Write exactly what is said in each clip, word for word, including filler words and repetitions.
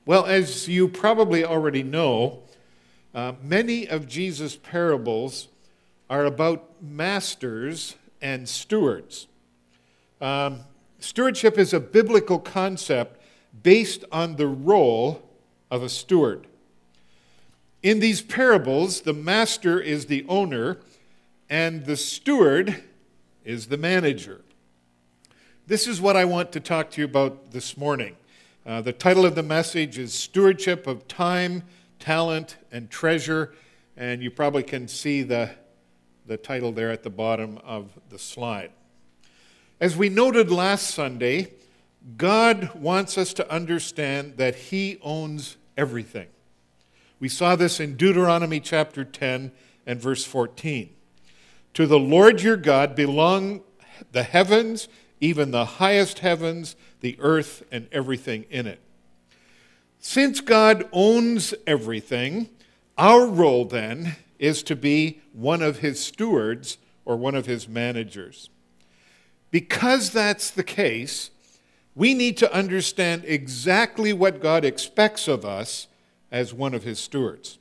Well, as you probably already know, uh, many of Jesus' parables are about masters and stewards. Um, stewardship is a biblical concept based on the role of a steward. In these parables, the master is the owner and the steward is the manager. This is what I want to talk to you about this morning. Uh, the title of the message is Stewardship of Time, Talent, and Treasure, and you probably can see the, the title there at the bottom of the slide. As we noted last Sunday, God wants us to understand that He owns everything. We saw this in Deuteronomy chapter ten and verse fourteen. To the Lord your God belong the heavens, even the highest heavens, the earth, and everything in it. Since God owns everything, our role then is to be one of His stewards or one of His managers. Because that's the case, we need to understand exactly what God expects of us as one of His stewards.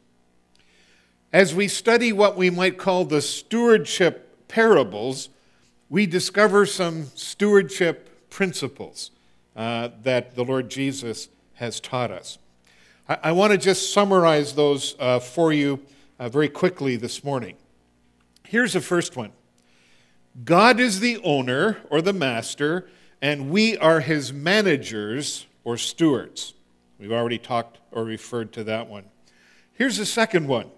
As we study what we might call the stewardship parables, we discover some stewardship principles uh, that the Lord Jesus has taught us. I, I want to just summarize those uh, for you uh, very quickly this morning. Here's the first one. God is the owner or the master, and we are His managers or stewards. We've already talked or referred to that one. Here's the second one.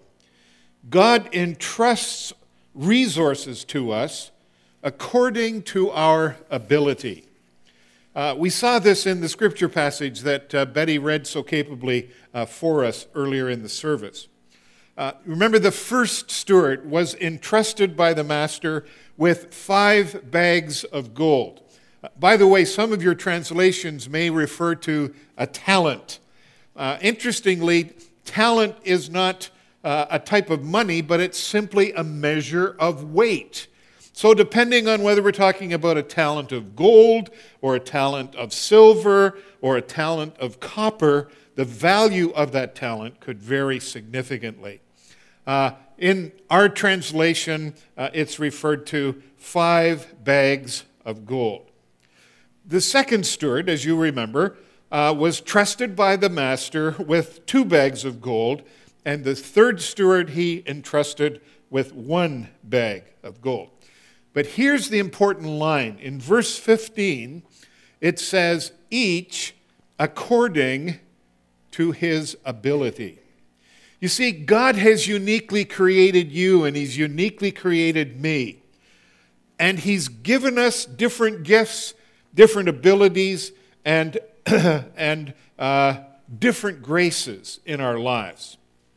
God entrusts resources to us according to our ability. Uh, we saw this in the scripture passage that uh, Betty read so capably uh, for us earlier in the service. Uh, remember, the first steward was entrusted by the master with five bags of gold. Uh, by the way, some of your translations may refer to a talent. Uh, interestingly, talent is not uh, a type of money, but it's simply a measure of weight. So depending on whether we're talking about a talent of gold or a talent of silver or a talent of copper, the value of that talent could vary significantly. Uh, in our translation, uh, it's referred to five bags of gold. The second steward, as you remember, uh, was trusted by the master with two bags of gold, and the third steward he entrusted with one bag of gold. But here's the important line. In verse fifteen, it says, each according to his ability. You see, God has uniquely created you, and He's uniquely created me. And He's given us different gifts, different abilities, and, and uh, different graces in our lives.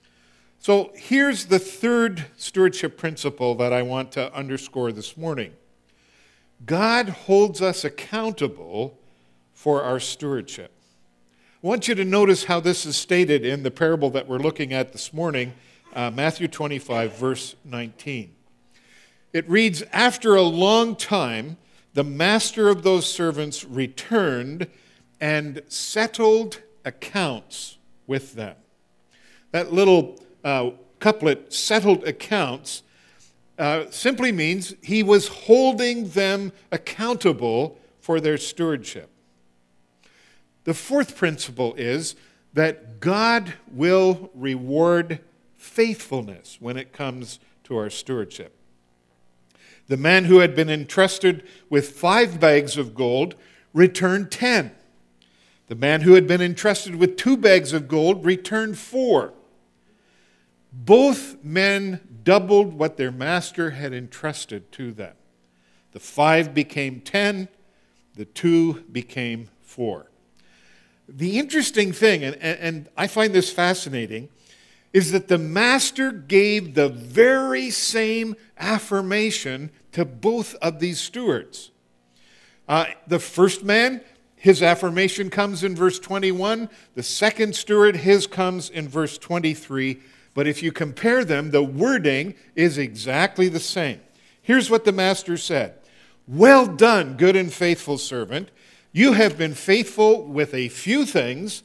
So here's the third stewardship principle that I want to underscore this morning. God holds us accountable for our stewardship. I want you to notice how this is stated in the parable that we're looking at this morning, uh, Matthew twenty-five, verse nineteen. It reads, after a long time, the master of those servants returned and settled accounts with them. That little Uh, couplet, settled accounts, uh, simply means he was holding them accountable for their stewardship. The fourth principle is that God will reward faithfulness when it comes to our stewardship. The man who had been entrusted with five bags of gold returned ten. The man who had been entrusted with two bags of gold returned four. Both men doubled what their master had entrusted to them. The five became ten, the two became four. The interesting thing, and, and I find this fascinating, is that the master gave the very same affirmation to both of these stewards. Uh, the first man, his affirmation comes in verse twenty-one. The second steward, his comes in verse twenty-three. But if you compare them, the wording is exactly the same. Here's what the master said. Well done, good and faithful servant. You have been faithful with a few things.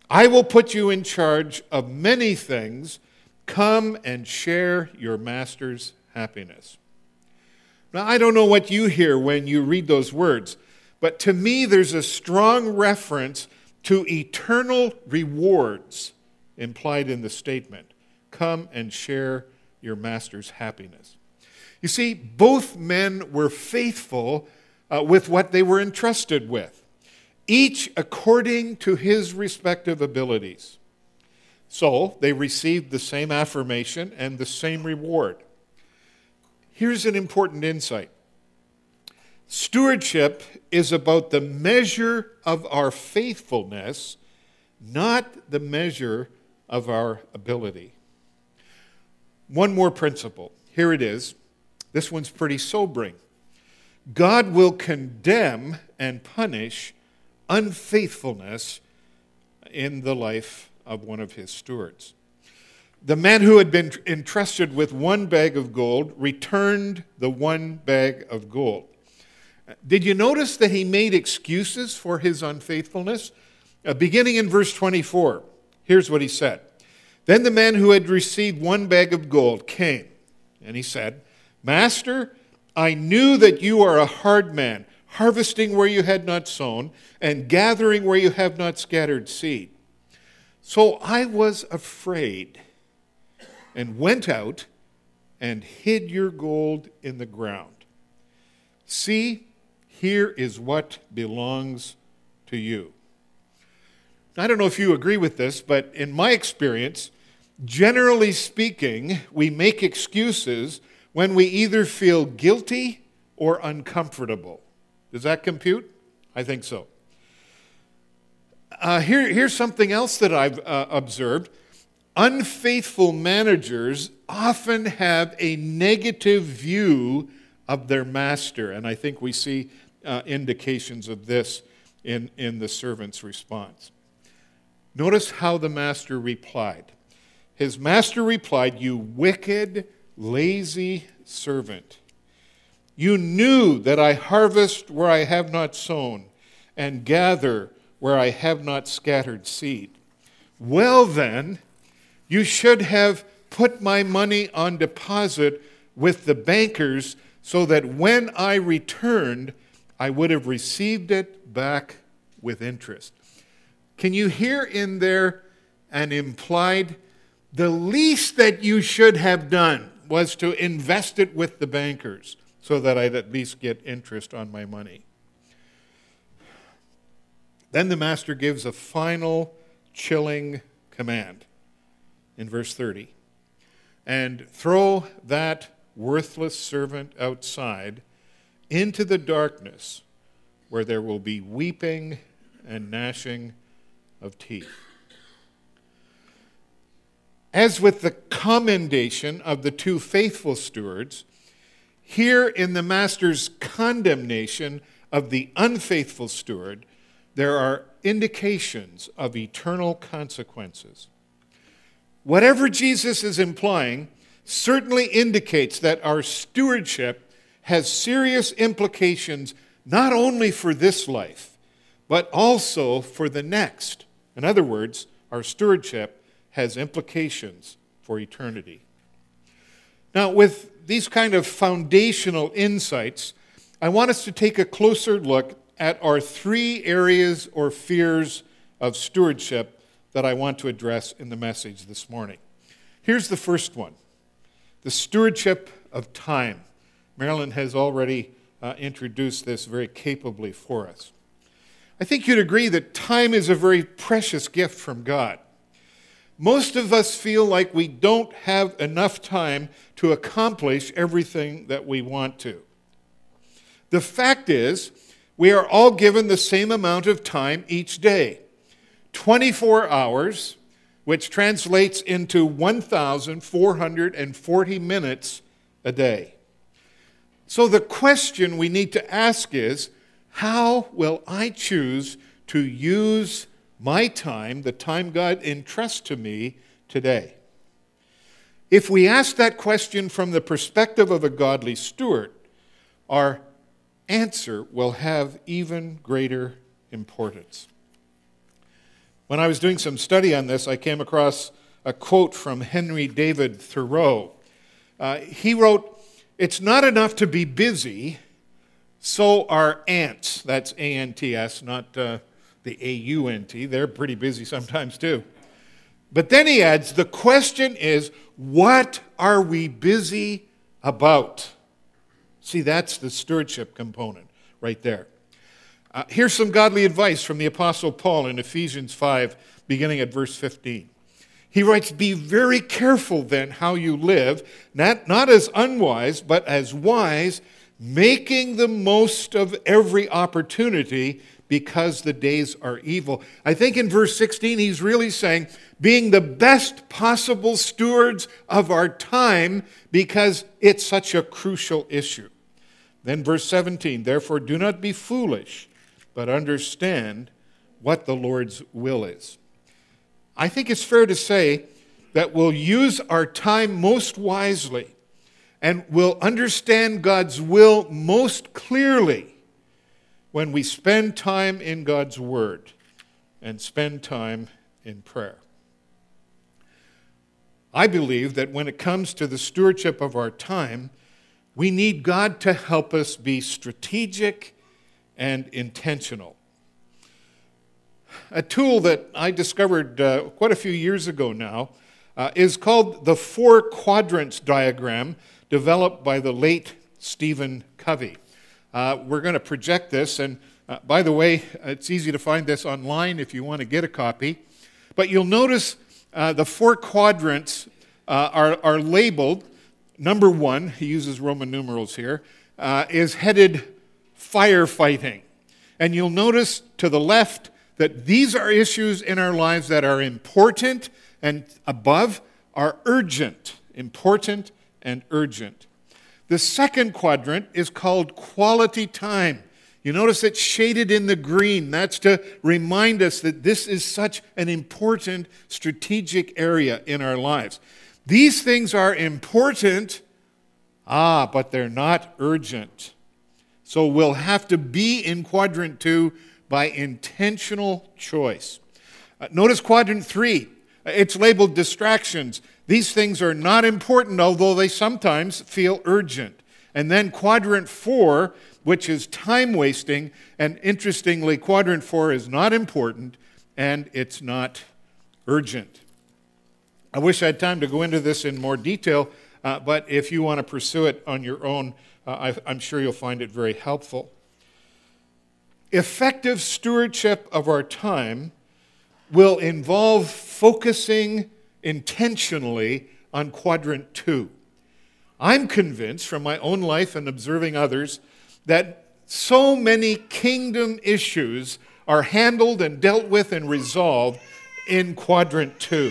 I will put you in charge of many things. Come and share your master's happiness. Now, I don't know what you hear when you read those words, but to me there's a strong reference to eternal rewards implied in the statement. Come and share your master's happiness. You see, both men were faithful uh, with what they were entrusted with, each according to his respective abilities. So they received the same affirmation and the same reward. Here's an important insight. Stewardship is about the measure of our faithfulness, not the measure of our ability. One more principle. Here it is. This one's pretty sobering. God will condemn and punish unfaithfulness in the life of one of his stewards. The man who had been entrusted with one bag of gold returned the one bag of gold. Did you notice that he made excuses for his unfaithfulness? Uh, beginning in verse twenty-four, here's what he said. Then the man who had received one bag of gold came, and he said, Master, I knew that you are a hard man, harvesting where you had not sown, and gathering where you have not scattered seed. So I was afraid and went out and hid your gold in the ground. See, here is what belongs to you. I don't know if you agree with this, but in my experience, generally speaking, we make excuses when we either feel guilty or uncomfortable. Does that compute? I think so. Uh, here, here's something else that I've uh, observed. Unfaithful managers often have a negative view of their master, and I think we see uh, indications of this in, in the servant's response. Notice how the master replied. His master replied, You wicked, lazy servant. You knew that I harvest where I have not sown, and gather where I have not scattered seed. Well then, you should have put my money on deposit with the bankers so that when I returned, I would have received it back with interest. Can you hear in there an implied, the least that you should have done was to invest it with the bankers so that I'd at least get interest on my money. Then the master gives a final chilling command in verse thirty. And throw that worthless servant outside into the darkness where there will be weeping and gnashing of teeth. As with the commendation of the two faithful stewards, here in the master's condemnation of the unfaithful steward, there are indications of eternal consequences. Whatever Jesus is implying certainly indicates that our stewardship has serious implications not only for this life, but also for the next. In other words, our stewardship has implications for eternity. Now, with these kind of foundational insights, I want us to take a closer look at our three areas or fears of stewardship that I want to address in the message this morning. Here's the first one, the stewardship of time. Marilyn has already uh, introduced this very capably for us. I think you'd agree that time is a very precious gift from God. Most of us feel like we don't have enough time to accomplish everything that we want to. The fact is, we are all given the same amount of time each day, twenty-four hours, which translates into one thousand four hundred forty minutes a day. So the question we need to ask is, how will I choose to use my time, the time God entrusts to me today? If we ask that question from the perspective of a godly steward, our answer will have even greater importance. When I was doing some study on this, I came across a quote from Henry David Thoreau. Uh, he wrote, "It's not enough to be busy, so are ants." That's A N T S, not uh, the A U N T. They're pretty busy sometimes too. But then he adds, the question is, what are we busy about? See, that's the stewardship component right there. Uh, here's some godly advice from the Apostle Paul in Ephesians five, beginning at verse fifteen. He writes, "Be very careful then how you live, not, not as unwise, but as wise, making the most of every opportunity, because the days are evil." I think in verse sixteen, he's really saying, being the best possible stewards of our time, because it's such a crucial issue. Then verse seventeen, "Therefore do not be foolish, but understand what the Lord's will is." I think it's fair to say that we'll use our time most wisely and we'll understand God's will most clearly when we spend time in God's Word and spend time in prayer. I believe that when it comes to the stewardship of our time, we need God to help us be strategic and intentional. A tool that I discovered uh, quite a few years ago now uh, is called the Four Quadrants diagram, developed by the late Stephen Covey. Uh, we're going to project this, and uh, by the way, it's easy to find this online if you want to get a copy. But you'll notice uh, the four quadrants uh, are, are labeled. Number one, he uses Roman numerals here, uh, is headed firefighting. And you'll notice to the left that these are issues in our lives that are important, and above are urgent, important and urgent. The second quadrant is called quality time. You notice it's shaded in the green. That's to remind us that this is such an important strategic area in our lives. These things are important, ah, but they're not urgent. So we'll have to be in quadrant two by intentional choice. Uh, notice quadrant three. It's labeled distractions. These things are not important, although they sometimes feel urgent. And then quadrant four, which is time wasting, and interestingly, quadrant four is not important and it's not urgent. I wish I had time to go into this in more detail, uh, but if you want to pursue it on your own, uh, I, I'm sure you'll find it very helpful. Effective stewardship of our time will involve focusing intentionally on quadrant two. I'm convinced from my own life and observing others that so many kingdom issues are handled and dealt with and resolved in quadrant two.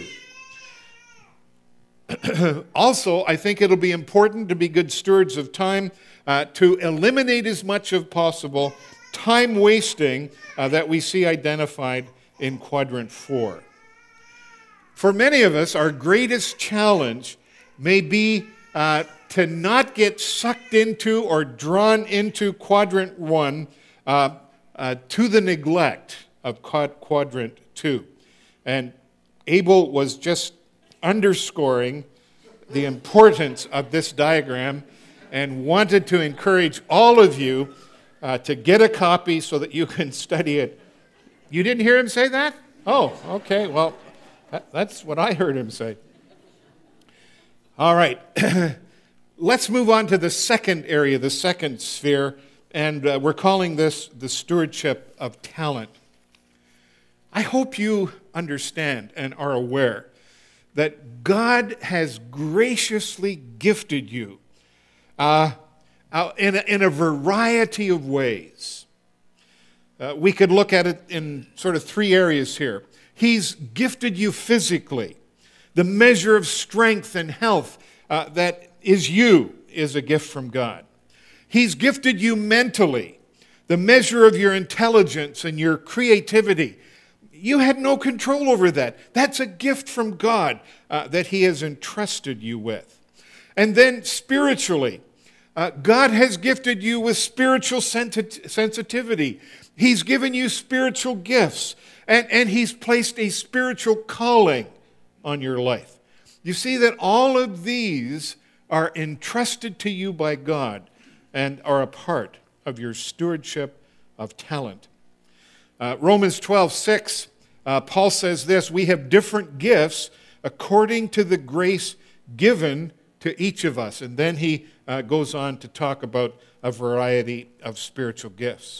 Also, I think it'll be important to be good stewards of time, uh, to eliminate as much as possible time wasting uh, that we see identified in quadrant four. For many of us, our greatest challenge may be uh, to not get sucked into or drawn into quadrant one uh, uh, to the neglect of quadrant two. And Abel was just underscoring the importance of this diagram and wanted to encourage all of you uh, to get a copy so that you can study it. You didn't hear him say that? Oh, okay. Well, that, that's what I heard him say. All right. Let's move on to the second area, the second sphere, and uh, we're calling this the stewardship of talent. I hope you understand and are aware that God has graciously gifted you uh, uh, in, a, in a variety of ways. Uh, we could look at it in sort of three areas here. He's gifted you physically. The measure of strength and health uh, that is you is a gift from God. He's gifted you mentally. The measure of your intelligence and your creativity. You had no control over that. That's a gift from God uh, that He has entrusted you with. And then spiritually, uh, God has gifted you with spiritual sensit- sensitivity. He's given you spiritual gifts. And, and he's placed a spiritual calling on your life. You see that all of these are entrusted to you by God and are a part of your stewardship of talent. Uh, Romans twelve six, uh, Paul says this, we have different gifts according to the grace given to each of us. And then he uh, goes on to talk about a variety of spiritual gifts.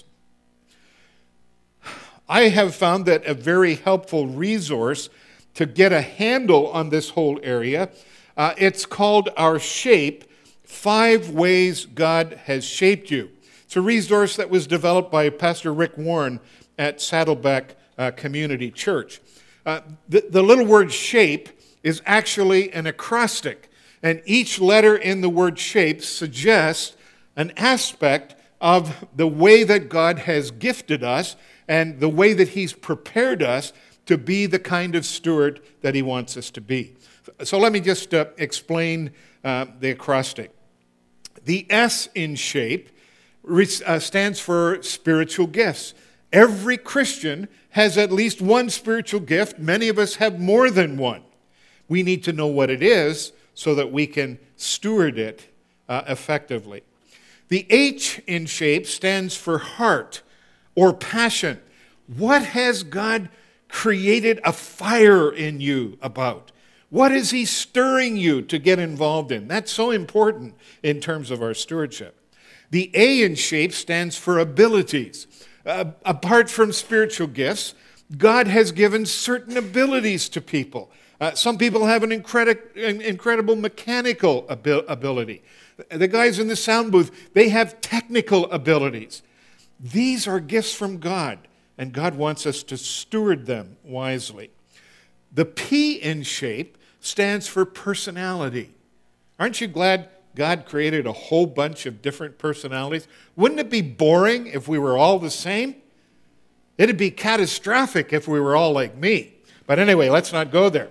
I have found that a very helpful resource to get a handle on this whole area, uh, it's called Our Shape, Five Ways God Has Shaped You. It's a resource that was developed by Pastor Rick Warren at Saddleback uh, Community Church. Uh, the, the little word shape is actually an acrostic, and each letter in the word shape suggests an aspect of the way that God has gifted us and the way that he's prepared us to be the kind of steward that he wants us to be. So let me just uh, explain uh, the acrostic. The S in shape uh, stands for spiritual gifts. Every Christian has at least one spiritual gift. Many of us have more than one. We need to know what it is so that we can steward it uh, effectively. The H in shape stands for heart or passion. What has God created a fire in you about? What is he stirring you to get involved in? That's so important in terms of our stewardship. The A in shape stands for abilities. Uh, apart from spiritual gifts, God has given certain abilities to people. Uh, some people have an incredi- incredible mechanical abil- ability. The guys in the sound booth, they have technical abilities. These are gifts from God, and God wants us to steward them wisely. The P in shape stands for personality. Aren't you glad God created a whole bunch of different personalities? Wouldn't it be boring if we were all the same? It'd be catastrophic if we were all like me. But anyway, let's not go there.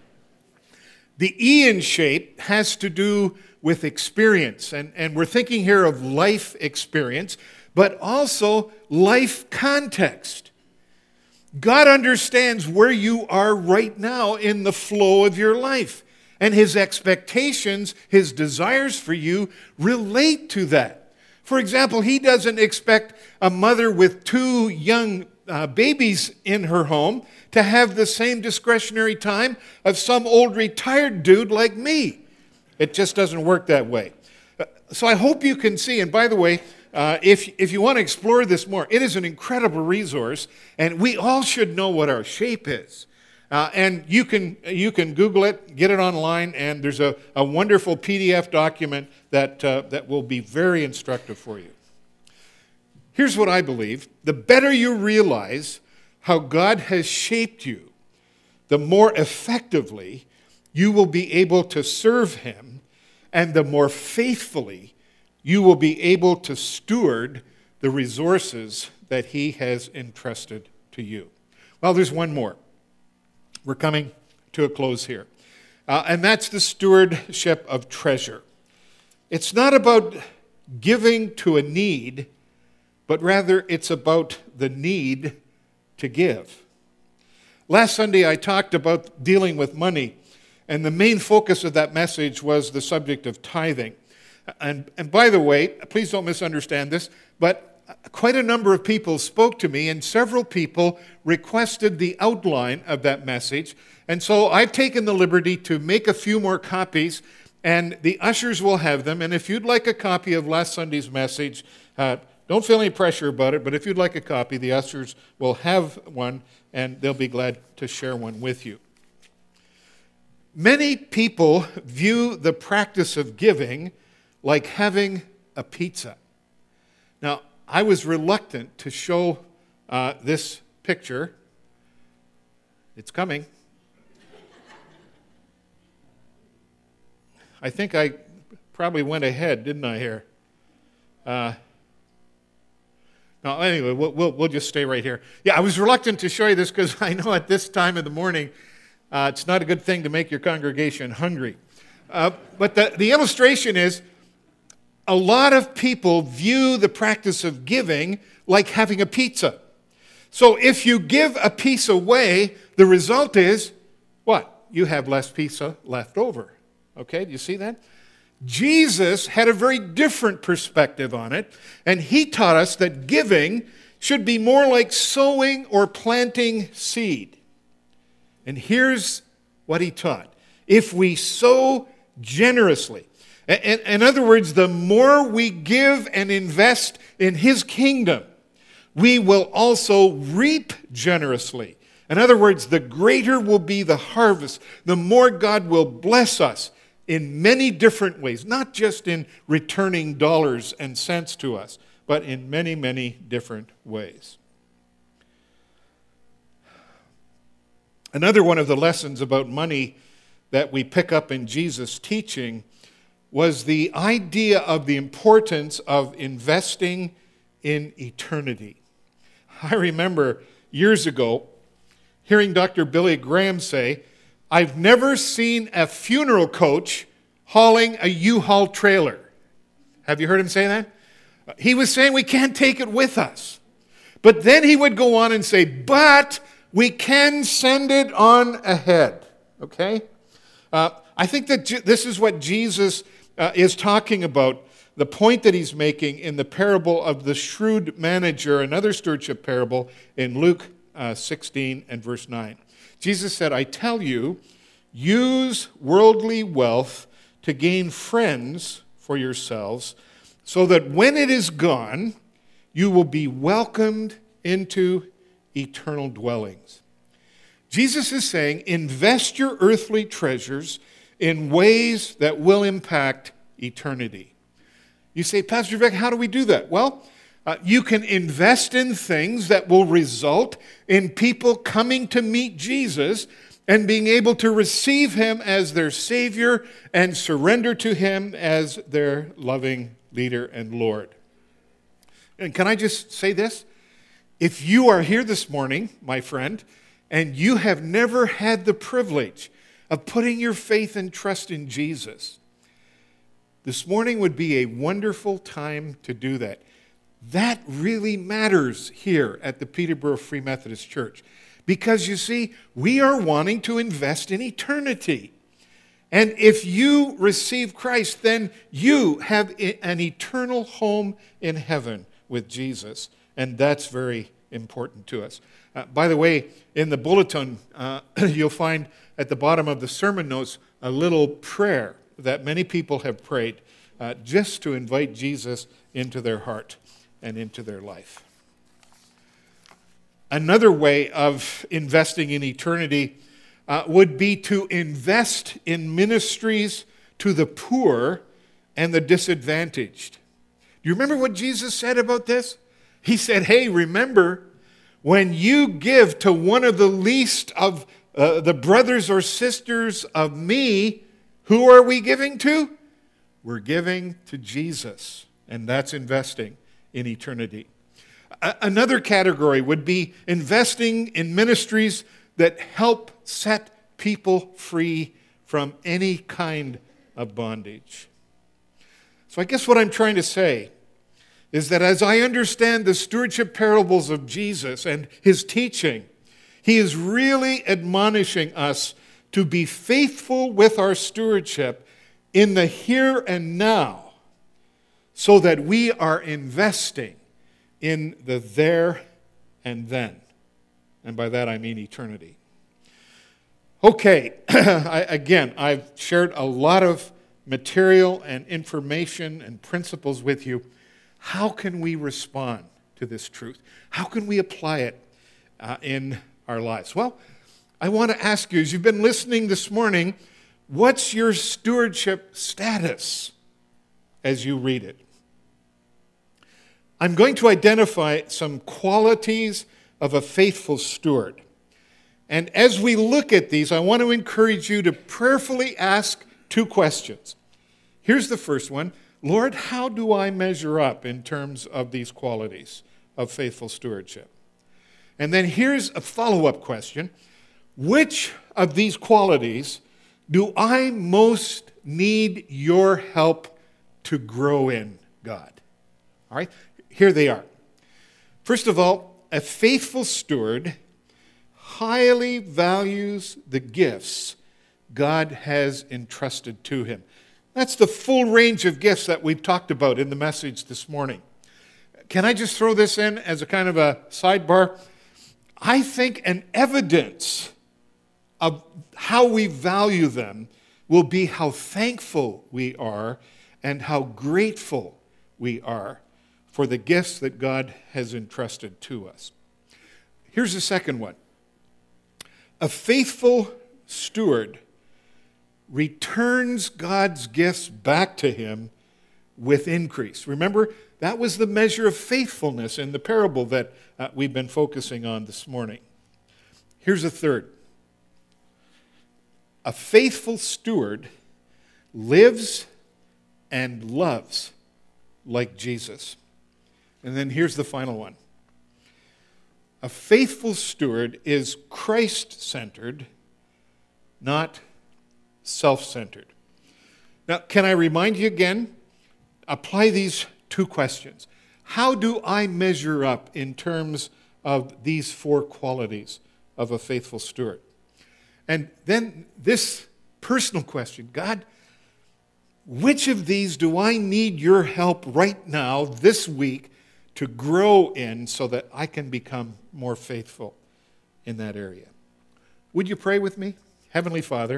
The E in shape has to do with experience, and, and we're thinking here of life experience, but also life context. God understands where you are right now in the flow of your life, and his expectations, his desires for you relate to that. For example, he doesn't expect a mother with two young uh, babies in her home to have the same discretionary time of some old retired dude like me. It just doesn't work that way. So I hope you can see, and by the way, uh, if, if you want to explore this more, it is an incredible resource, and we all should know what our shape is. Uh, and you can you can Google it, get it online, and there's a, a wonderful P D F document that, uh, that will be very instructive for you. Here's what I believe. The better you realize how God has shaped you, the more effectively you will be able to serve him, and the more faithfully you will be able to steward the resources that he has entrusted to you. Well, there's one more. We're coming to a close here. Uh, and that's the stewardship of treasure. It's not about giving to a need, but rather it's about the need to give. Last Sunday I talked about dealing with money, and the main focus of that message was the subject of tithing. And, and by the way, please don't misunderstand this, but quite a number of people spoke to me, and several people requested the outline of that message. And so I've taken the liberty to make a few more copies, and the ushers will have them. And if you'd like a copy of last Sunday's message, uh, don't feel any pressure about it, but if you'd like a copy, the ushers will have one, and they'll be glad to share one with you. Many people view the practice of giving like having a pizza. Now, I was reluctant to show uh, this picture. It's coming. I think I probably went ahead, didn't I, here? Uh, no, anyway, we'll, we'll, we'll just stay right here. Yeah, I was reluctant to show you this because I know at this time of the morning, uh, it's not a good thing to make your congregation hungry. Uh, but the, the illustration is, a lot of people view the practice of giving like having a pizza. So if you give a piece away, the result is what? You have less pizza left over. Okay, do you see that? Jesus had a very different perspective on it, and he taught us that giving should be more like sowing or planting seed. And here's what he taught. If we sow generously, in, in other words, the more we give and invest in his kingdom, we will also reap generously. In other words, the greater will be the harvest, the more God will bless us in many different ways, not just in returning dollars and cents to us, but in many, many different ways. Another one of the lessons about money that we pick up in Jesus' teaching was the idea of the importance of investing in eternity. I remember years ago hearing Doctor Billy Graham say, "I've never seen a funeral coach hauling a U-Haul trailer." Have you heard him say that? He was saying we can't take it with us. But then he would go on and say, but we can send it on ahead. Okay? Uh, I think that Je- this is what Jesus uh, is talking about. The point that he's making in the parable of the shrewd manager, another stewardship parable in Luke uh, sixteen and verse nine. Jesus said, "I tell you, use worldly wealth to gain friends for yourselves, so that when it is gone, you will be welcomed into eternal dwellings." Jesus is saying, invest your earthly treasures in ways that will impact eternity. You say, "Pastor Vic, how do we do that?" Well, uh, you can invest in things that will result in people coming to meet Jesus and being able to receive him as their Savior and surrender to him as their loving leader and Lord. And can I just say this? If you are here this morning, my friend, and you have never had the privilege of putting your faith and trust in Jesus, this morning would be a wonderful time to do that. That really matters here at the Peterborough Free Methodist Church. Because you see, we are wanting to invest in eternity. And if you receive Christ, then you have an eternal home in heaven with Jesus. And that's very important to us. Uh, by the way, in the bulletin, uh, you'll find at the bottom of the sermon notes a little prayer that many people have prayed uh, just to invite Jesus into their heart and into their life. Another way of investing in eternity uh, would be to invest in ministries to the poor and the disadvantaged. Do you remember what Jesus said about this? He said, hey, remember, when you give to one of the least of uh, the brothers or sisters of me, who are we giving to? We're giving to Jesus, and that's investing in eternity. A- another category would be investing in ministries that help set people free from any kind of bondage. So I guess what I'm trying to say is that as I understand the stewardship parables of Jesus and his teaching, he is really admonishing us to be faithful with our stewardship in the here and now so that we are investing in the there and then. And by that I mean eternity. Okay, I, again, I've shared a lot of material and information and principles with you. How can we respond to this truth? How can we apply it uh, in our lives? Well, I want to ask you, as you've been listening this morning, what's your stewardship status as you read it? I'm going to identify some qualities of a faithful steward. And as we look at these, I want to encourage you to prayerfully ask two questions. Here's the first one. Lord, how do I measure up in terms of these qualities of faithful stewardship? And then here's a follow-up question. Which of these qualities do I most need your help to grow in, God? All right, here they are. First of all, A faithful steward highly values the gifts God has entrusted to him. That's the full range of gifts that we've talked about in the message this morning. Can I just throw this in as a kind of a sidebar? I think an evidence of how we value them will be how thankful we are and how grateful we are for the gifts that God has entrusted to us. Here's the second one. A faithful steward returns God's gifts back to him with increase. Remember, that was the measure of faithfulness in the parable that uh, we've been focusing on this morning. Here's a third. A faithful steward lives and loves like Jesus. And then here's the final one. A faithful steward is Christ-centered, not self-centered. Now, can I remind you again? Apply these two questions. How do I measure up in terms of these four qualities of a faithful steward? And then this personal question, God, which of these do I need your help right now, this week, to grow in so that I can become more faithful in that area? Would you pray with me? Heavenly Father,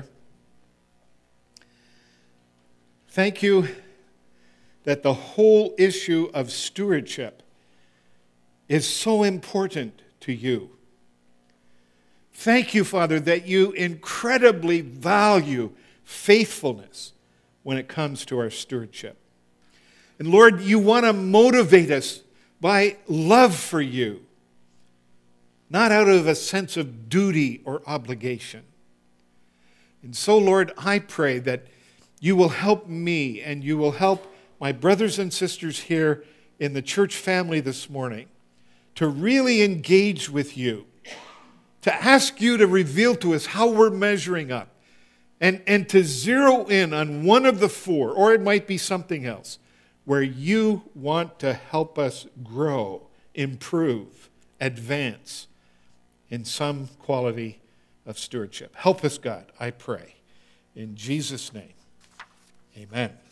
thank you that the whole issue of stewardship is so important to you. Thank you, Father, that you incredibly value faithfulness when it comes to our stewardship. And Lord, you want to motivate us by love for you, not out of a sense of duty or obligation. And so, Lord, I pray that you will help me and you will help my brothers and sisters here in the church family this morning to really engage with you, to ask you to reveal to us how we're measuring up, and, and to zero in on one of the four, or it might be something else, where you want to help us grow, improve, advance in some quality of stewardship. Help us, God, I pray. In Jesus' name, amen.